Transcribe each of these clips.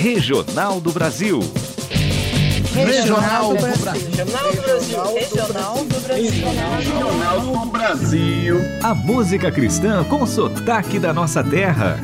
Regional do Brasil. Regional do Brasil. Regional do Brasil. A música cristã com sotaque da nossa terra.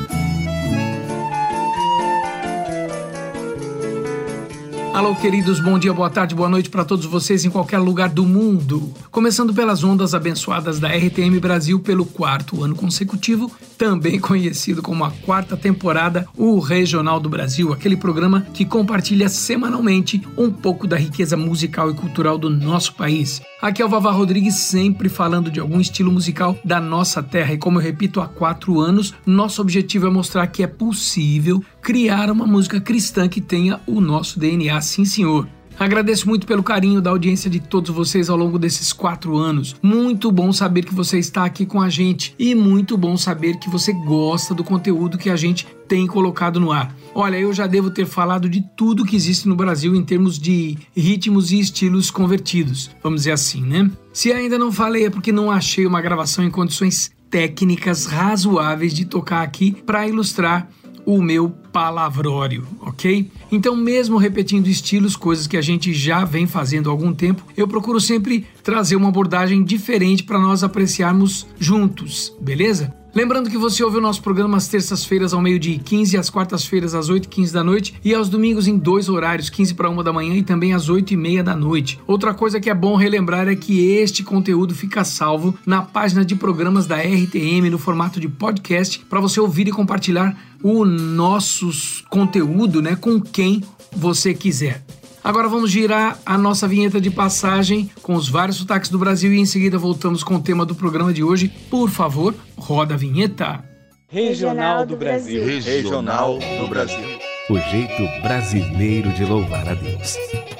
Alô, queridos, bom dia, boa tarde, boa noite para todos vocês em qualquer lugar do mundo. Começando pelas ondas abençoadas da RTM Brasil pelo 4º ano consecutivo, também conhecido como a 4ª temporada, o Regional do Brasil, aquele programa que compartilha semanalmente um pouco da riqueza musical e cultural do nosso país. Aqui é o Vavá Rodrigues, sempre falando de algum estilo musical da nossa terra. E como eu repito há 4 anos, nosso objetivo é mostrar que é possível criar uma música cristã que tenha o nosso DNA, sim senhor. Agradeço muito pelo carinho da audiência de todos vocês ao longo desses 4 anos. Muito bom saber que você está aqui com a gente e muito bom saber que você gosta do conteúdo que a gente tem colocado no ar. Olha, eu já devo ter falado de tudo que existe no Brasil em termos de ritmos e estilos convertidos, vamos dizer assim, né? Se ainda não falei é porque não achei uma gravação em condições técnicas razoáveis de tocar aqui para ilustrar o meu palavrório, ok? Então, mesmo repetindo estilos, coisas que a gente já vem fazendo há algum tempo, eu procuro sempre trazer uma abordagem diferente para nós apreciarmos juntos, beleza? Lembrando que você ouve o nosso programa às terças-feiras ao meio-dia e 15, às quartas-feiras às 8h15 da noite e aos domingos em 2 horários, 15 para 1 da manhã e também às 8h30 da noite. Outra coisa que é bom relembrar é que este conteúdo fica salvo na página de programas da RTM no formato de podcast para você ouvir e compartilhar o nosso conteúdo, né, com quem você quiser. Agora vamos girar a nossa vinheta de passagem com os vários sotaques do Brasil e em seguida voltamos com o tema do programa de hoje. Por favor, roda a vinheta. Regional do Brasil. Regional do Brasil. O jeito brasileiro de louvar a Deus.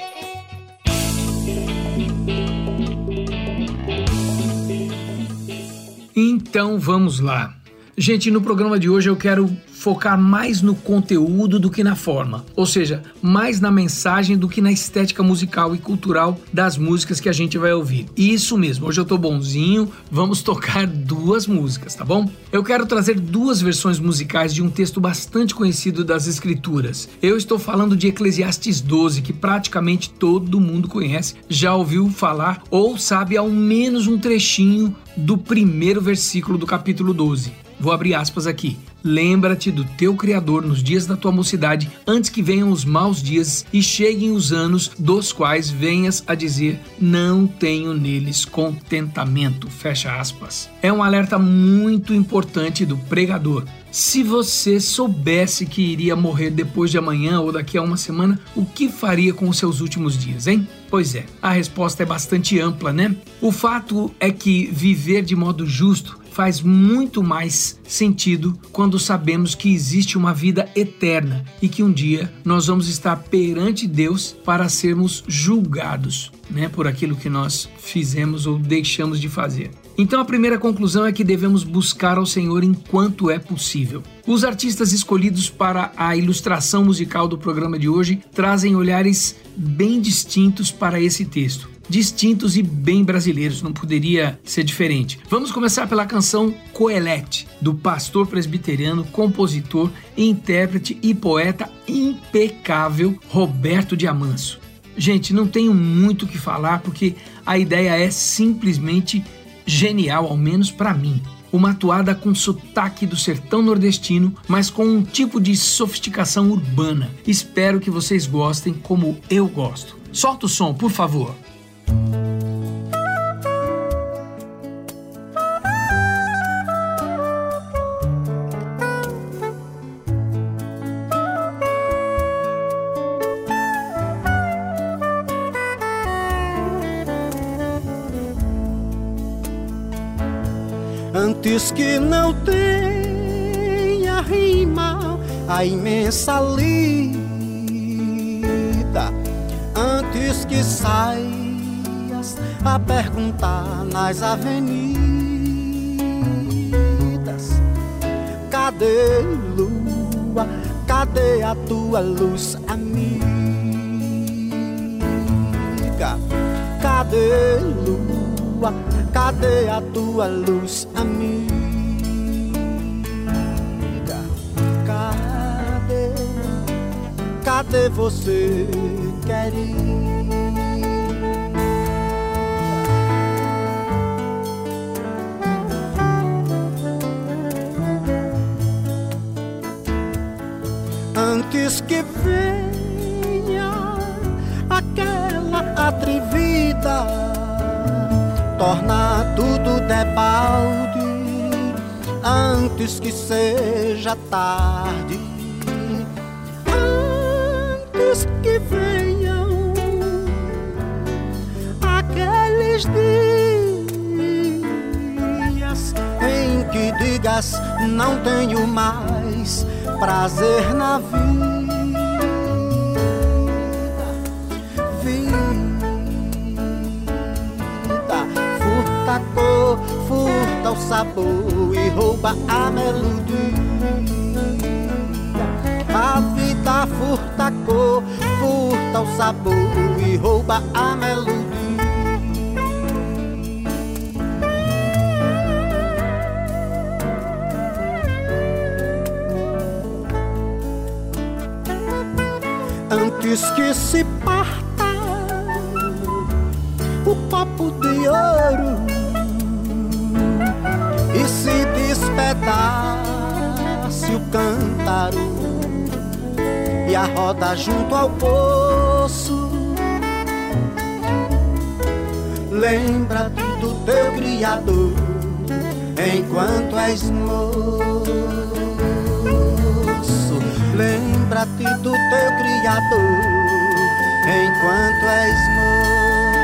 Então vamos lá. Gente, no programa de hoje eu quero focar mais no conteúdo do que na forma, ou seja, mais na mensagem do que na estética musical e cultural das músicas que a gente vai ouvir. Isso mesmo, hoje eu tô bonzinho, vamos tocar 2 músicas, tá bom? Eu quero trazer 2 versões musicais de um texto bastante conhecido das Escrituras. Eu estou falando de Eclesiastes 12, que praticamente todo mundo conhece, já ouviu falar ou sabe ao menos um trechinho do primeiro versículo do capítulo 12. Vou abrir aspas aqui. Lembra-te do teu Criador nos dias da tua mocidade, antes que venham os maus dias e cheguem os anos dos quais venhas a dizer, não tenho neles contentamento. Fecha aspas. É um alerta muito importante do pregador. Se você soubesse que iria morrer depois de amanhã ou daqui a uma semana, o que faria com os seus últimos dias, hein? Pois é, a resposta é bastante ampla, né? O fato é que viver de modo justo faz muito mais sentido quando sabemos que existe uma vida eterna e que um dia nós vamos estar perante Deus para sermos julgados, né, por aquilo que nós fizemos ou deixamos de fazer. Então a primeira conclusão é que devemos buscar ao Senhor enquanto é possível. Os artistas escolhidos para a ilustração musical do programa de hoje trazem olhares bem distintos para esse texto. Distintos e bem brasileiros, não poderia ser diferente. Vamos começar pela canção Coelete, do pastor presbiteriano, compositor, intérprete e poeta impecável Roberto de Amanso. Gente, não tenho muito o que falar porque a ideia é simplesmente genial, ao menos para mim. Uma atuada com sotaque do sertão nordestino, mas com um tipo de sofisticação urbana. Espero que vocês gostem como eu gosto. Solta o som, por favor. Antes que não tenha rima a imensa lida, antes que saias a perguntar nas avenidas, cadê lua, cadê a tua luz amiga, cadê lua, cadê a tua luz amiga? Cadê cadê você, querida? Antes que venha aquela atrevida, torna tudo debalde, antes que seja tarde. Antes que venham aqueles dias em que digas não tenho mais prazer na vida, furta a cor, furta o sabor e rouba a melodia. A vida furta a cor, furta o sabor e rouba a melodia. Antes que se parta o copo de ouro e se despedace o cântaro e a roda junto ao poço, lembra-te do teu Criador enquanto és moço. Lembra-te do teu Criador enquanto és moço.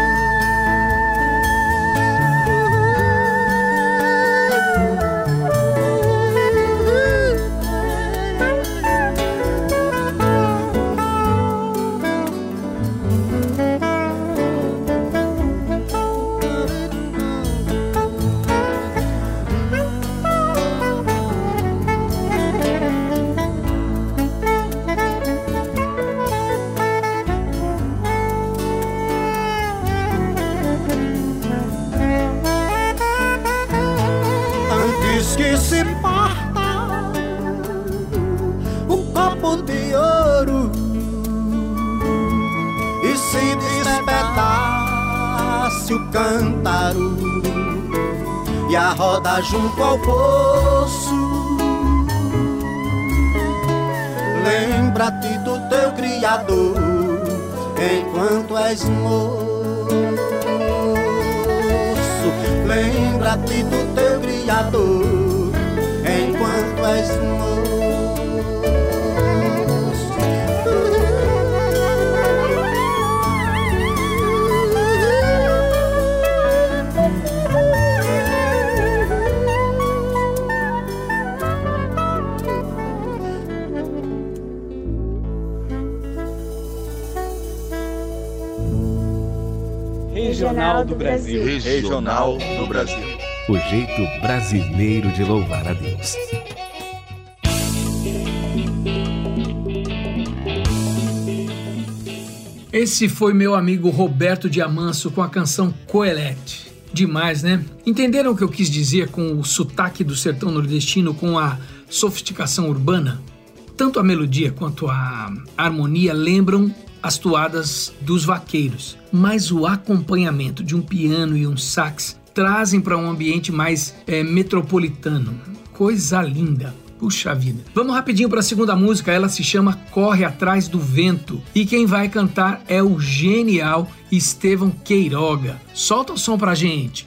Que se parta o copo de ouro e se despedace o cântaro e a roda junto ao poço, lembra-te do teu Criador enquanto és moço. Lembra-te do teu Criador enquanto és moço. Regional do Brasil. Regional do Brasil. O jeito brasileiro de louvar a Deus. Esse foi meu amigo Roberto Diamanso com a canção Coelete. Demais, né? Entenderam o que eu quis dizer com o sotaque do sertão nordestino com a sofisticação urbana? Tanto a melodia quanto a harmonia lembram as toadas dos vaqueiros, mas o acompanhamento de um piano e um sax trazem para um ambiente mais metropolitano. Coisa linda. Puxa vida. Vamos rapidinho para a segunda música, ela se chama Corre Atrás do Vento e quem vai cantar é o genial Estevão Queiroga. Solta o som pra gente.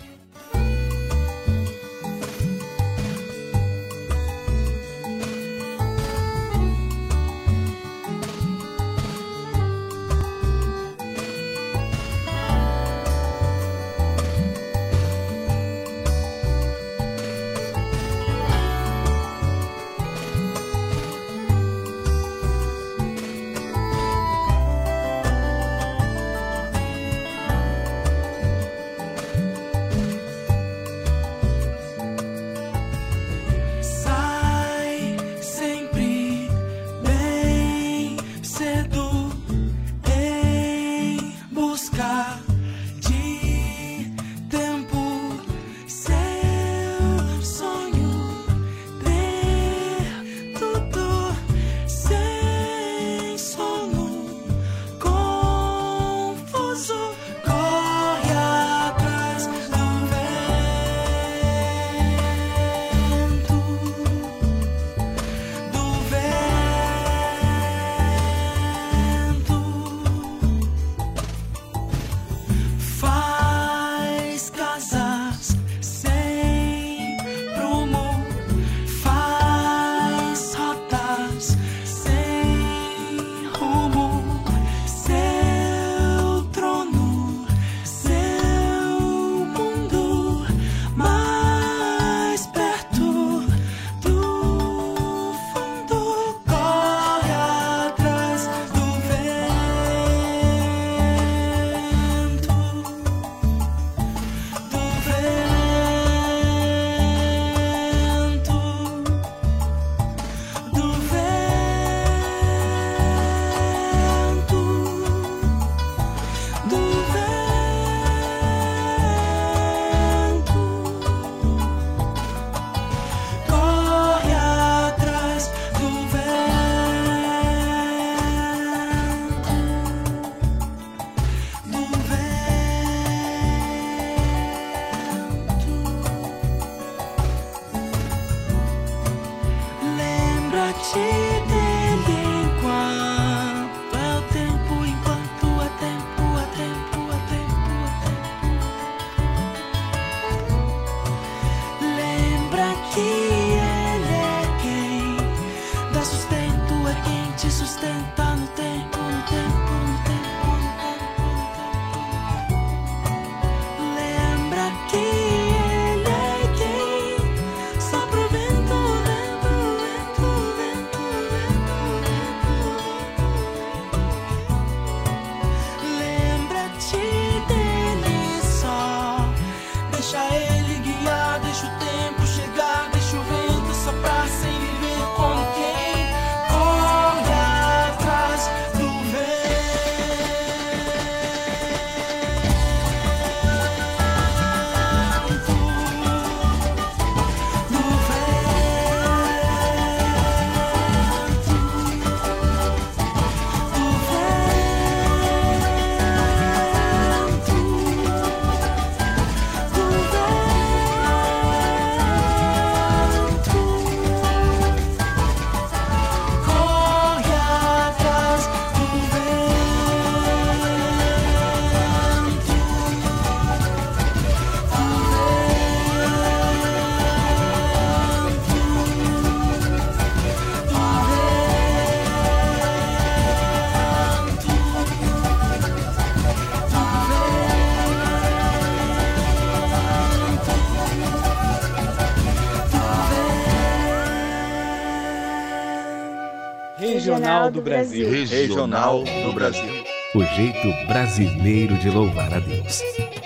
Regional do Brasil. Regional do Brasil. O jeito brasileiro de louvar a Deus.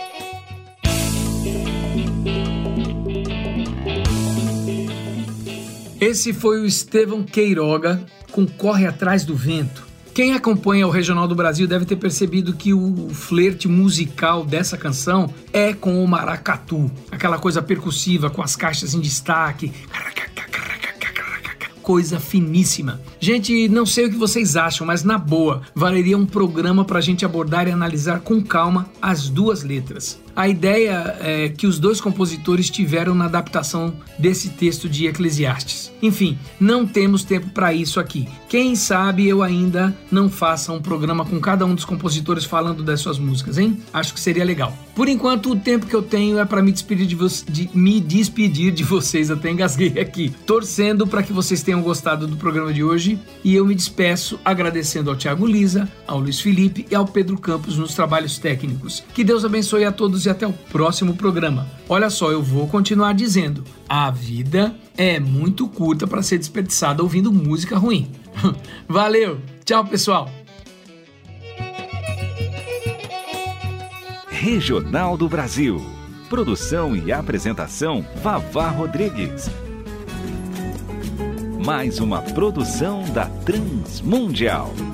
Esse foi o Estevão Queiroga com Corre Atrás do Vento. Quem acompanha o Regional do Brasil deve ter percebido que o flerte musical dessa canção é com o maracatu, aquela coisa percussiva com as caixas em destaque, coisa finíssima. Gente, não sei o que vocês acham, mas na boa, valeria um programa pra gente abordar e analisar com calma as duas letras. A ideia é que os dois compositores tiveram na adaptação desse texto de Eclesiastes. Enfim, não temos tempo para isso aqui. Quem sabe eu ainda não faça um programa com cada um dos compositores falando das suas músicas, hein? Acho que seria legal. Por enquanto, o tempo que eu tenho é para me despedir de vocês, até engasguei aqui. Torcendo para que vocês tenham gostado do programa de hoje. E eu me despeço agradecendo ao Thiago Lisa, ao Luiz Felipe e ao Pedro Campos nos trabalhos técnicos. Que Deus abençoe a todos e até o próximo programa. Olha só, eu vou continuar dizendo, a vida é muito curta para ser desperdiçada ouvindo música ruim. Valeu, tchau pessoal. Regional do Brasil. Produção e apresentação Vavá Rodrigues. Mais uma produção da Transmundial.